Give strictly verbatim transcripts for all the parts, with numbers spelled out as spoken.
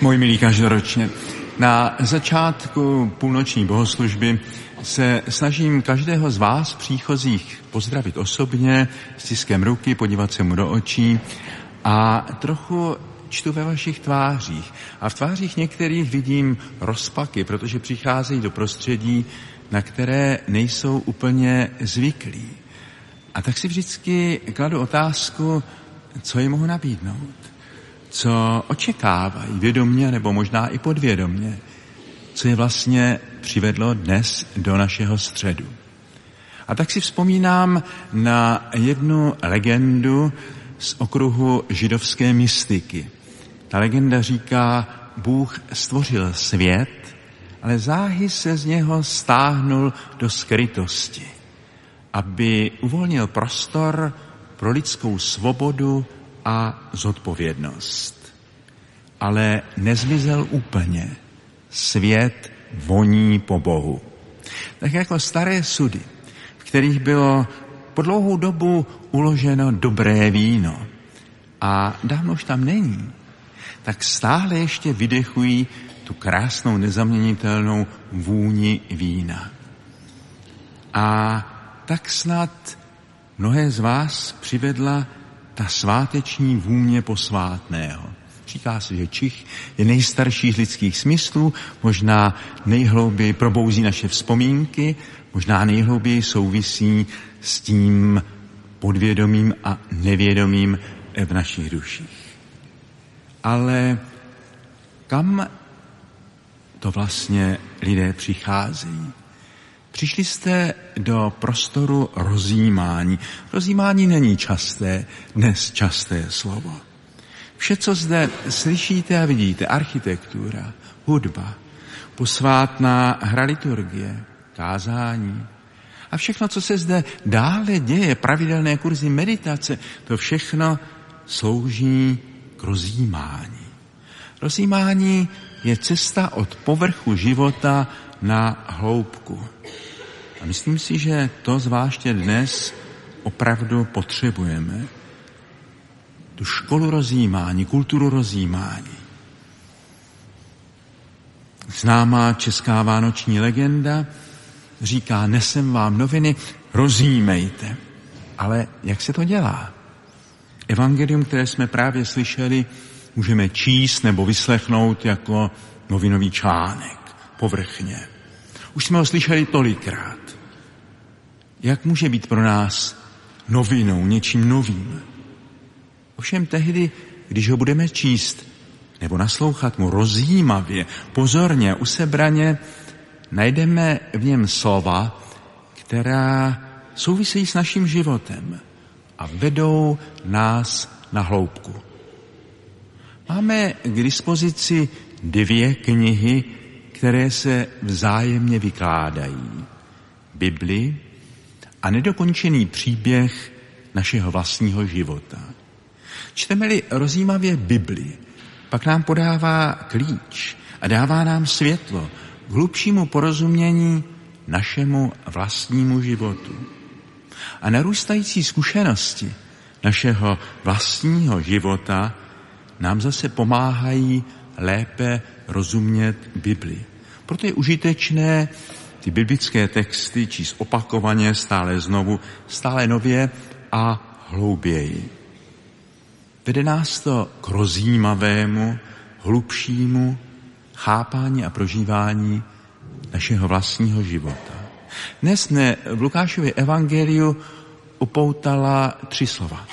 Můj milí, každoročně na začátku půlnoční bohoslužby se snažím každého z vás příchozích pozdravit osobně, stiskem ruky, podívat se mu do očí a trochu čtu ve vašich tvářích. A v tvářích některých vidím rozpaky, protože přicházejí do prostředí, na které nejsou úplně zvyklí. A tak si vždycky kladu otázku, co jim mohu nabídnout. Co očekávají vědomě nebo možná i podvědomě, co je vlastně přivedlo dnes do našeho středu. A tak si vzpomínám na jednu legendu z okruhu židovské mystiky. Ta legenda říká, Bůh stvořil svět, ale záhy se z něho stáhnul do skrytosti, aby uvolnil prostor pro lidskou svobodu a zodpovědnost. Ale nezmizel úplně. Svět voní po Bohu. Tak jako staré sudy, v kterých bylo po dlouhou dobu uloženo dobré víno a dávno už tam není, tak stále ještě vydechují tu krásnou, nezaměnitelnou vůni vína. A tak snad mnohé z vás přivedla ta sváteční vůně posvátného. Říká se, že čich je nejstarší z lidských smyslů, možná nejhlouběji probouzí naše vzpomínky, možná nejhlouběji souvisí s tím podvědomým a nevědomým v našich duších. Ale kam to vlastně lidé přicházejí? Přišli jste do prostoru rozjímání. Rozjímání není časté, dnes časté slovo. Vše, co zde slyšíte a vidíte, architektura, hudba, posvátná hra liturgie, kázání a všechno, co se zde dále děje, pravidelné kurzy meditace, to všechno slouží k rozjímání. Rozjímání je cesta od povrchu života na hloubku. A myslím si, že to zvláště dnes opravdu potřebujeme. Tu školu rozjímání, kulturu rozjímání. Známá česká vánoční legenda říká, nesem vám noviny, rozjímejte. Ale jak se to dělá? Evangelium, které jsme právě slyšeli, můžeme číst nebo vyslechnout jako novinový článek, povrchně. Už jsme ho slyšeli tolikrát. Jak může být pro nás novinou, něčím novým? Ovšem tehdy, když ho budeme číst nebo naslouchat mu rozjímavě, pozorně, usebraně, najdeme v něm slova, která souvisejí s naším životem a vedou nás na hloubku. Máme k dispozici dvě knihy, které se vzájemně vykládají. Bibli a nedokončený příběh našeho vlastního života. Čteme-li rozjímavě Bibli, pak nám podává klíč a dává nám světlo k hlubšímu porozumění našemu vlastnímu životu. A narůstající zkušenosti našeho vlastního života nám zase pomáhají lépe rozumět Bibli. Proto je užitečné ty biblické texty číst opakovaně, stále znovu, stále nově a hlouběji. Vede nás to k rozjímavému, hlubšímu chápání a prožívání našeho vlastního života. Dnes mne v Lukášově evangeliu upoutala tři slova.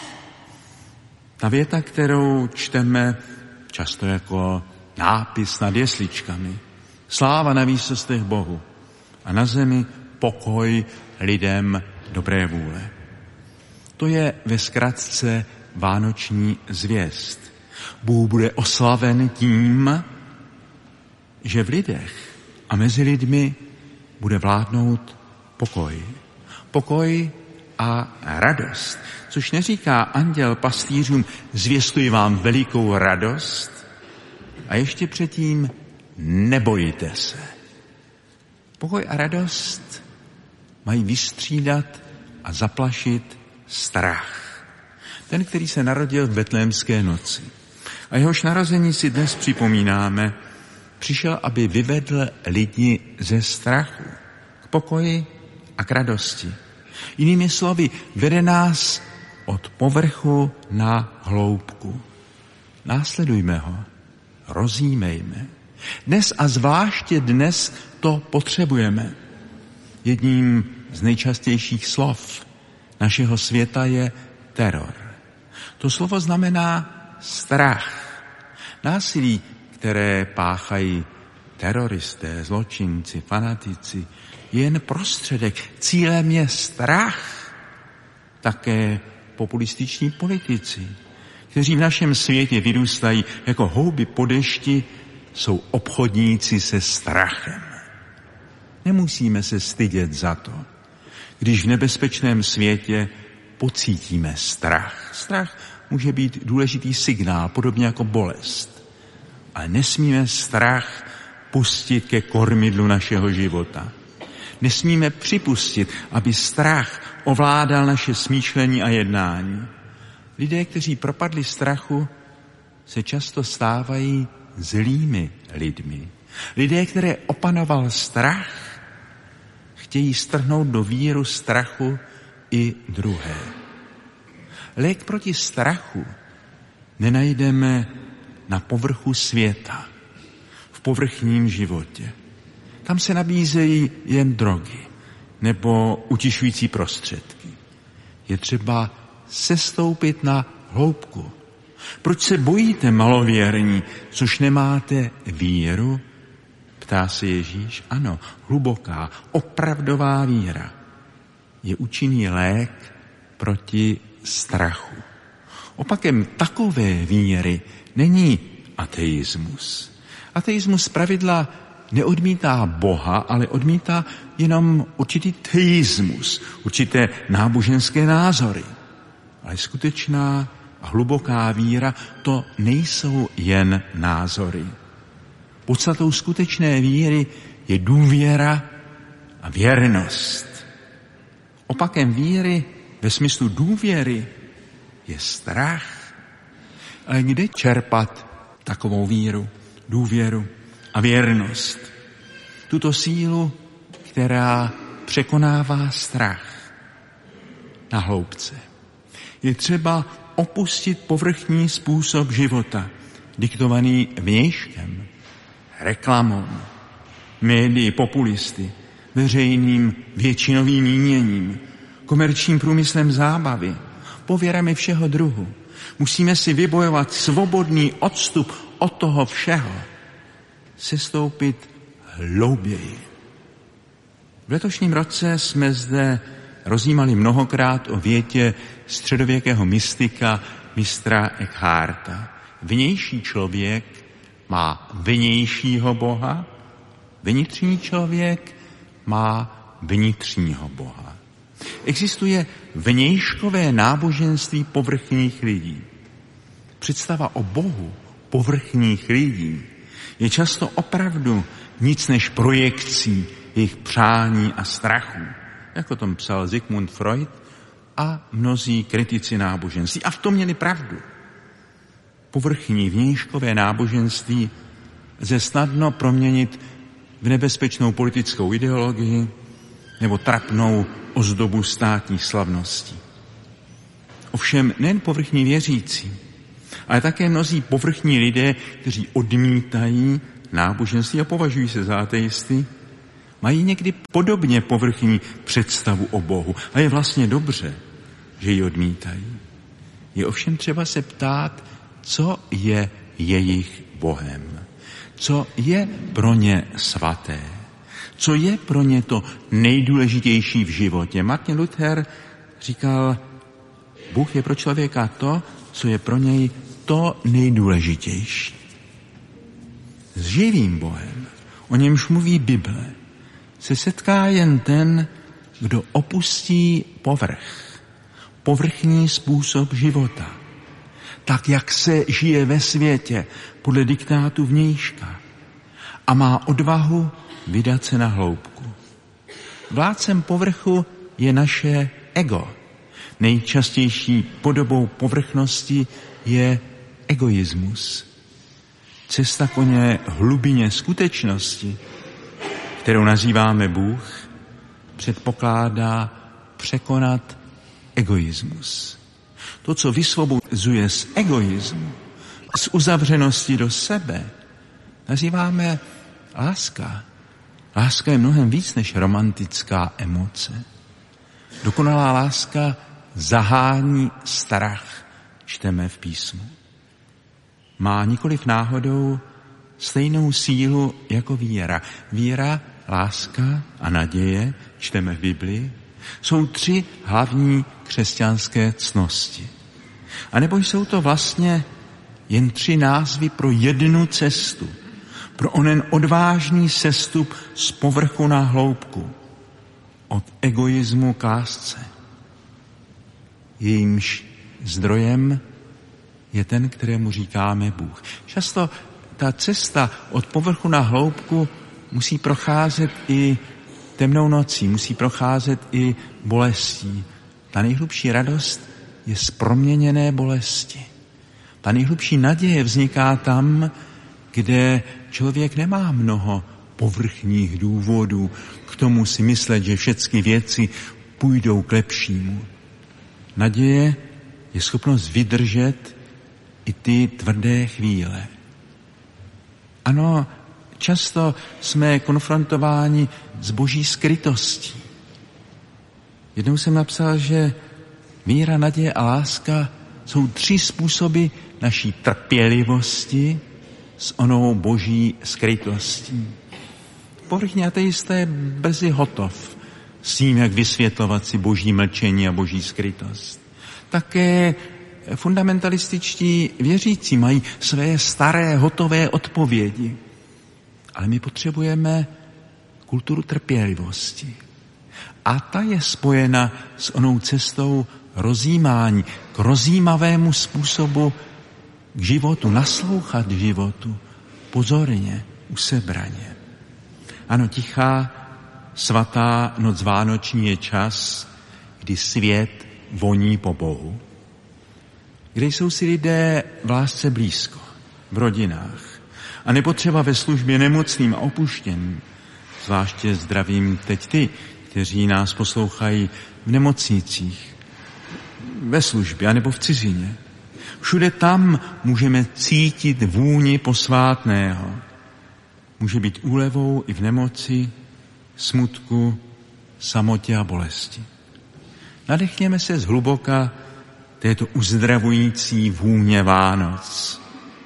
Ta věta, kterou čteme často jako nápis nad jesličkami. Sláva na výsostech Bohu a na zemi pokoj lidem dobré vůle. To je ve zkratce vánoční zvěst. Bůh bude oslaven tím, že v lidech a mezi lidmi bude vládnout pokoj. Pokoj a radost. Což neříká anděl pastýřům, zvěstuji vám velikou radost a ještě předtím nebojte se. Pokoj a radost mají vystřídat a zaplašit strach. Ten, který se narodil v betlémské noci. a jehož narození si dnes připomínáme, přišel, aby vyvedl lidi ze strachu k pokoji a k radosti. Jinými slovy, vede nás od povrchu na hloubku. Následujme ho, rozjímejme. Dnes a zvláště dnes to potřebujeme. Jedním z nejčastějších slov našeho světa je teror. To slovo znamená strach. Násilí, které páchají teroristé, zločinci, fanatici, je jen prostředek. Cílem je strach. Také populističní politici, kteří v našem světě vyrůstají jako houby po dešti, jsou obchodníci se strachem. Nemusíme se stydět za to, když v nebezpečném světě pocítíme strach. Strach může být důležitý signál, podobně jako bolest. Ale nesmíme strach pustit ke kormidlu našeho života. Nesmíme připustit, aby strach ovládal naše smýšlení a jednání. Lidé, kteří propadli strachu, se často stávají zlými lidmi. Lidé, které opanoval strach, chtějí strhnout do víru strachu i druhé. Lék proti strachu nenajdeme na povrchu světa, v povrchním životě. Tam se nabízejí jen drogy nebo utišující prostředky. Je třeba sestoupit na hloubku. Proč se bojíte, malověrní, což nemáte víru? Ptá se Ježíš. Ano, hluboká, opravdová víra je účinný lék proti strachu. Opakem takové víry není ateismus. Ateismus zpravidla neodmítá Boha, ale odmítá jenom určitý teismus, určité náboženské názory. Ale skutečná a hluboká víra to nejsou jen názory. Podstatou skutečné víry je důvěra a věrnost. Opakem víry ve smyslu důvěry je strach. Ale kde čerpat takovou víru, důvěru a věrnost? Tuto sílu, která překonává strach na hloubce. Je třeba opustit povrchní způsob života, diktovaný vnějškem, reklamou, médii, populisty, veřejným většinovým míněním, komerčním průmyslem zábavy, pověrami všeho druhu. Musíme si vybojovat svobodný odstup od toho všeho, sestoupit hlouběji. V letošním roce jsme zde rozjímali mnohokrát o větě středověkého mystika mistra Eckharta. Vnější člověk má vnějšího Boha, vnitřní člověk má vnitřního Boha. Existuje vnějškové náboženství povrchních lidí. Představa o Bohu povrchních lidí je často opravdu nic než projekcí jejich přání a strachů, jako tom psal Sigmund Freud a mnozí kritici náboženství. A v tom měli pravdu. Povrchní vnějškové náboženství lze snadno proměnit v nebezpečnou politickou ideologii nebo trapnou ozdobu státních slavností. Ovšem nejen povrchní věřící, ale také mnozí povrchní lidé, kteří odmítají náboženství a považují se za ateisty, mají někdy podobně povrchní představu o Bohu. A je vlastně dobře, že ji odmítají. Je ovšem třeba se ptát, co je jejich Bohem. Co je pro ně svaté. Co je pro ně to nejdůležitější v životě. Martin Luther říkal, Bůh je pro člověka to, co je pro něj to nejdůležitější. S živým Bohem, o němž mluví Bible, se setká jen ten, kdo opustí povrch, povrchní způsob života, tak, jak se žije ve světě podle diktátu vnějška a má odvahu vydat se na hloubku. Vládcem povrchu je naše ego. Nejčastější podobou povrchnosti je egoismus. Cesta k oné hlubině skutečnosti, kterou nazýváme Bůh, předpokládá překonat egoismus. To, co vysvobozuje z egoismu, z uzavřenosti do sebe, nazýváme láska. Láska je mnohem víc než romantická emoce. Dokonalá láska zahání strach, čteme v písmu. Má nikoliv náhodou stejnou sílu jako víra. Víra, láska a naděje, čteme v Biblii, jsou tři hlavní křesťanské ctnosti. A nebo jsou to vlastně jen tři názvy pro jednu cestu, pro onen odvážný sestup z povrchu na hloubku, od egoismu k lásce. Jejímž zdrojem je ten, kterému říkáme Bůh. Často ta cesta od povrchu na hloubku musí procházet i temnou nocí, musí procházet i bolestí. Ta nejhlubší radost je z proměněné bolesti. Ta nejhlubší naděje vzniká tam, kde člověk nemá mnoho povrchních důvodů k tomu si myslet, že všechny věci půjdou k lepšímu. Naděje je schopnost vydržet i ty tvrdé chvíle. Ano, často jsme konfrontováni s boží skrytostí. Jednou jsem napsal, že víra, naděje a láska jsou tři způsoby naší trpělivosti s onou boží skrytostí. Povrchní ateista je brzy hotov s tím, jak vysvětlovat si boží mlčení a boží skrytost. Také fundamentalističtí věřící mají své staré, hotové odpovědi. Ale my potřebujeme kulturu trpělivosti. A ta je spojena s onou cestou rozjímání, k rozjímavému způsobu k životu, naslouchat životu, pozorně, usebraně. Ano, tichá, svatá noc vánoční je čas, kdy svět voní po Bohu, kde jsou si lidé v lásce blízko, v rodinách a nebo třeba ve službě nemocným a opuštěným. Zvláště zdravím teď ty, kteří nás poslouchají v nemocnicích, ve službě anebo v cizině. Všude tam můžeme cítit vůni posvátného. Může být úlevou i v nemoci, smutku, samotě a bolesti. Nadechněme se zhluboka této uzdravující vůně Vánoc,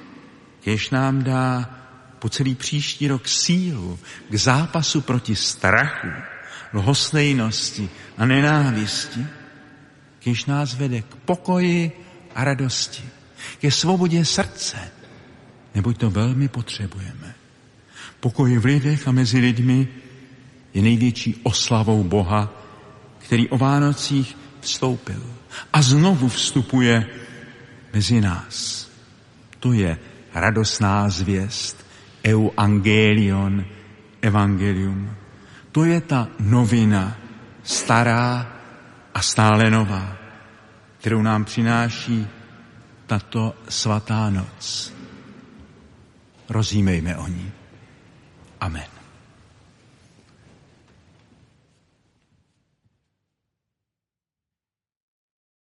kéž nám dá po celý příští rok sílu k zápasu proti strachu, lhostejnosti a nenávisti, kéž nás vede k pokoji a radosti, ke svobodě srdce, neboť to velmi potřebujeme. Pokoj v lidech a mezi lidmi je největší oslavou Boha, který o Vánocích vstoupil a znovu vstupuje mezi nás. To je radostná zvěst, euangelion, evangelium. To je ta novina, stará a stále nová, kterou nám přináší tato svatá noc. Rozjímejme o ní. Amen.